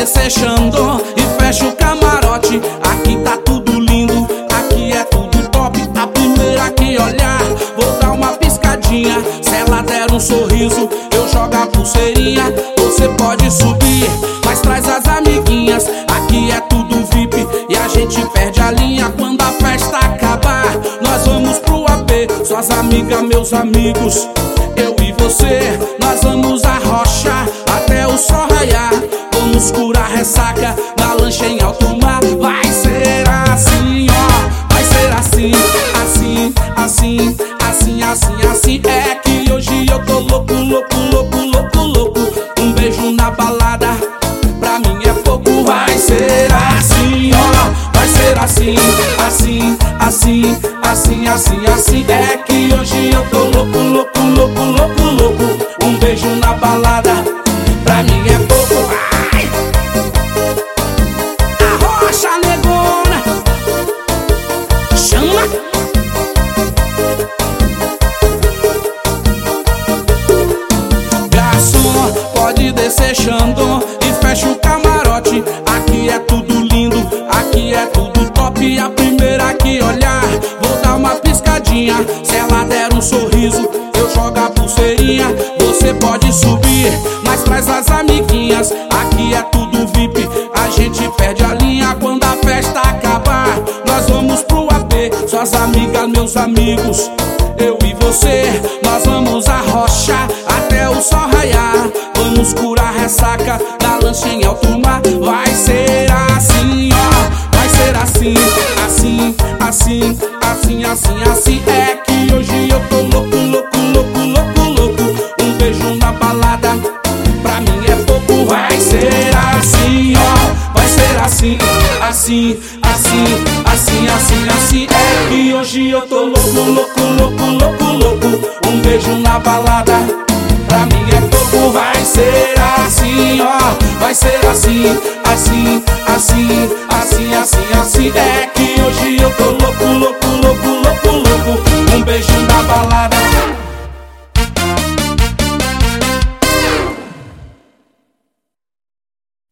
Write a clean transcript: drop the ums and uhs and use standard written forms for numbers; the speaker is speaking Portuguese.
descer Xandão e fecha o camarote. Aqui tá tudo lindo, aqui é tudo top. A primeira que olhar, vou dar uma piscadinha. Se ela der um sorriso, eu jogo a pulseirinha. Você pode subir, mas traz as amiguinhas. Aqui é tudo VIP e a gente perde a linha. Quando a festa acabar, nós vamos pro AP. Suas amigas, meus amigos, eu e você, nós vamos arrochar até o sol raiar. Vamos curar ressaca na lancha em alto mar. Vai ser assim, ó, vai ser assim, assim, assim, assim, assim, assim. É que hoje eu tô louco, louco, louco, louco, louco. Um beijo na balada, pra mim é pouco. Vai ser assim, ó, vai ser assim, assim, assim, assim, assim, assim. É que hoje eu tô louco, louco, louco, louco, louco. Um beijo na balada, pra mim é pouco. Vai! Arrocha, negona, chama. Garçom, pode descer Xandão e fecha o camarote. Aqui é tudo lindo, aqui é tudo top. A primeira que olhar, vou dar uma piscadinha. Se ela der um sorriso, eu jogo a pulseirinha. Você pode subir, mas traz as amiguinhas. Aqui é tudo VIP, a gente perde a linha. Quando a festa acabar, nós vamos pro AP. Suas amigas, meus amigos, eu e você, nós vamos arrochar até o sol raiar. Vamos curar ressaca na lancha em alto mar. Vai ser assim, ó, vai ser assim, assim, assim, assim, assim, assim. É que hoje eu tô louco, louco, louco, louco, louco. Um beijo na balada, pra mim é pouco. Vai ser assim, ó, vai ser assim, assim, assim, assim, assim, assim. É que hoje eu tô louco, louco, louco, louco, louco. Um beijo na balada, pra mim é pouco. Vai ser assim, ó, vai ser assim, assim, assim, assim, assim, assim. É que hoje eu tô louco, louco, louco, louco, louco. Um beijo na balada.